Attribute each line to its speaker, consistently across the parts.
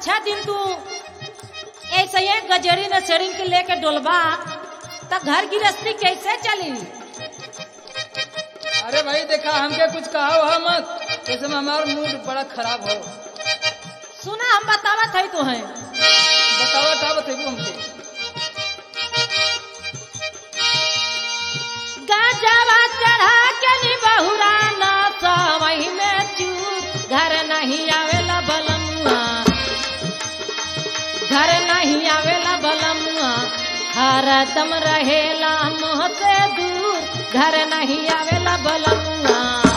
Speaker 1: अच्छा दिन तू ऐसे ही गजरी न चरिंग के लेके डोलबा तो घर गृहस्थी कैसे चली?
Speaker 2: अरे भाई देखा हमके कुछ कहा हुआ मत, ऐसे में हमारा मूड बड़ा खराब हो।
Speaker 1: सुना हम बतावत है तो है।
Speaker 2: बतावा का बतेबू हमके।
Speaker 1: गाजवा चढ़ा के नी बहुरा ना सवई में चूर, घर नहीं आवेला बलमुआ, घर नहीं आवेला बलमुआ, हरदम रहेला मोह से दूर, घर नहीं आवेला बलमुआ।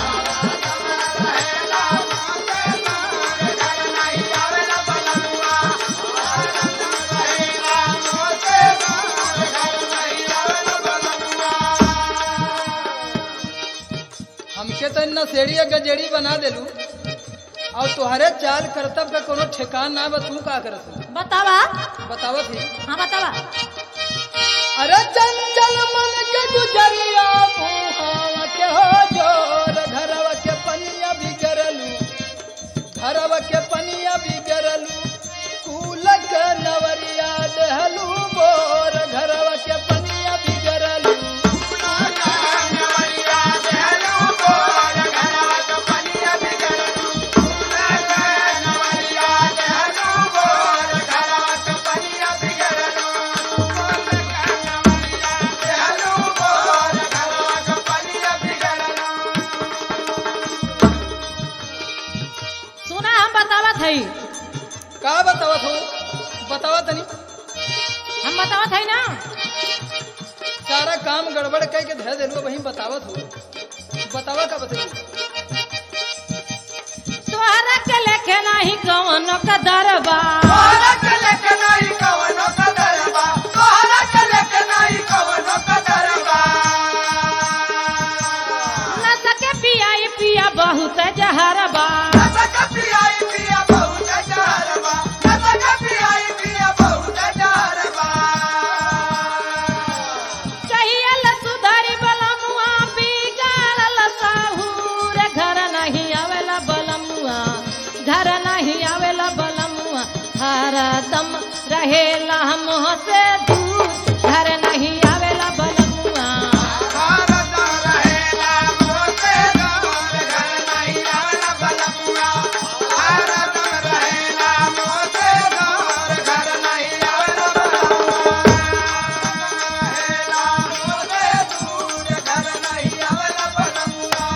Speaker 2: हमके तो इतना सेड़ी गजेड़ी बना देलू और तुहरे चाल करतब का कोनो ठिकान ना बा, तू का करत?
Speaker 1: बतावा।
Speaker 2: बतावा थी।
Speaker 1: हाँ बतावा।
Speaker 2: अरे चंचल मन के गुजरिया मुहावा के हो जोर, घरवा के पनिया बिगड़लू, घरवा के पनिया बिगड़लू, कूल के नवरिया देहलू बोर, घरवा के पनिया बिगड़लू। का बतावत हो? बतावा तनी।
Speaker 1: हम बतावत है ना।
Speaker 2: सारा काम गड़बड़ कह के धर देलू, वही बतावत हो। बतावा का बतेबू।
Speaker 1: तोहरा के लेके नहीं कवनो का दरबा,
Speaker 3: तोहरा के लेके नहीं कवनो का दरबा, तोहरा के लेके नहीं कवनो का दरबा।
Speaker 1: न सके पियाई पिया बहुत जहरबा,
Speaker 3: न सके पियाई पिया बहुत जहरबा, न सके पियाई पिया बहुत जहरबा।
Speaker 1: कहियल सुधारी बलमुआ बिगाड़ल साहूर, घर नहीं आवेला बलमुआ, घर नहीं आवेला बलमुआ, हरदम रहेला मोह से दूर, घर नहीं आवेला बलमुआ।
Speaker 3: हरदम रहेला मोह से दूर, घर नहीं आवेला बलमुआ, हरदम रहेला मोह से दूर, घर नहीं आवेला बलमुआ, रहेला मोह से दूर, घर नहीं आवेला बलमुआ।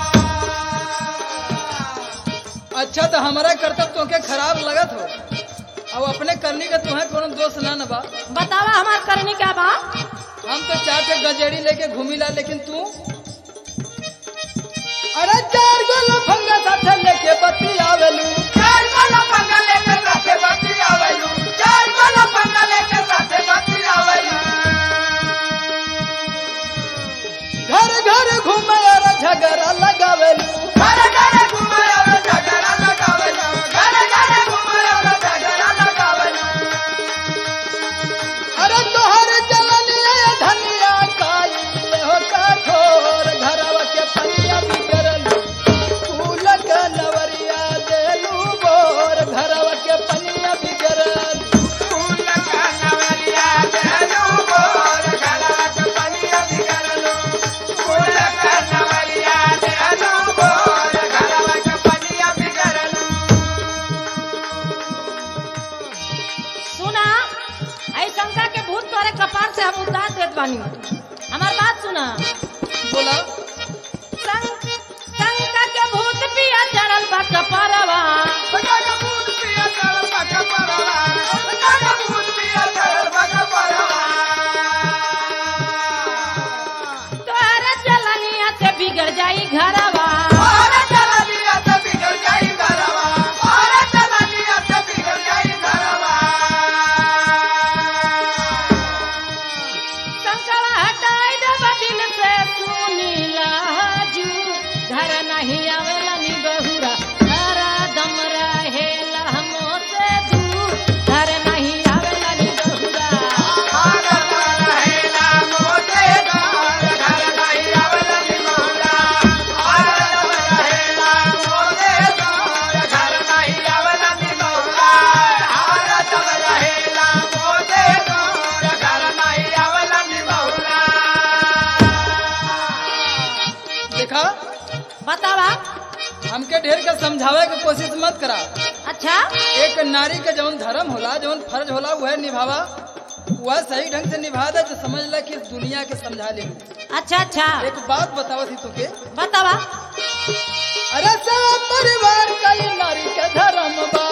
Speaker 2: अच्छा तो हमारा करतब तोके खराब लगत हो, अब अपने करनी का तुम्हें कोनो दोष ना न बा।
Speaker 1: बतावा हमार करनी क्या बा?
Speaker 2: हम तो चार के गजेड़ी लेके घूमिला, लेकिन तू अरे चार गो लफंगा साथे लेके बत्ती आवेलू,
Speaker 3: चार वाला पंगा लेके साथे बत्ती आवेलू, चार वाला पंगा लेके साथे बत्ती आवेलू।
Speaker 2: घर घर घूमे और झगड़ा लगावेलू,
Speaker 3: घर घर घूमे और झगड़ा लगावेलू, घर घर घूमे और झगड़ा लगावेलू।
Speaker 2: अरे तोहर जलनिया धनिया काई हो कठोर, घरवा के पनिया बिगड़लू, फूल के नवरिया देलू बोर, घरवा के पनिया बिगड़लू।
Speaker 3: फूल का नवरिया देलू बोर, घरवा के पनिया बिगड़लू, फूल का नवरिया देलू बोर, घरवा के पनिया बिगड़लू।
Speaker 1: सुना, ऐ शंका के भूत तोरे कपार से हम उतार देत बानी। हमार बात सुना।
Speaker 2: बोला
Speaker 1: शंका के भूत पिया चढ़ल बा कपारवा,
Speaker 3: बजाना भूत पिया चढ़ल बा कपारवा, बजाना भूत पिया चढ़ल बा कपारवा।
Speaker 1: तोहरा जलनिया से बिगड़ जाई घरवा,
Speaker 3: तोहरा जलनिया से बिगड़ जाई घरवा, तोहरा जलनिया से बिगड़ जाई घरवा।
Speaker 1: शंकवा हटाई दे बदिल से सुनीला हजूर, घर नहीं आवेला नी बहुरा, हरदम रहे
Speaker 2: के ढेर के समझावे के कोशिश मत करा।
Speaker 1: अच्छा
Speaker 2: एक नारी के जौन धर्म होला, जौन फर्ज होला, वह निभावा, वह सही ढंग से निभा दे तो समझ ले कि इस दुनिया के समझा ले।
Speaker 1: अच्छा अच्छा
Speaker 2: एक बात बतावा थी तुके,
Speaker 1: बतावा।
Speaker 2: अरे सब परिवार का ये नारी के धर्म बा,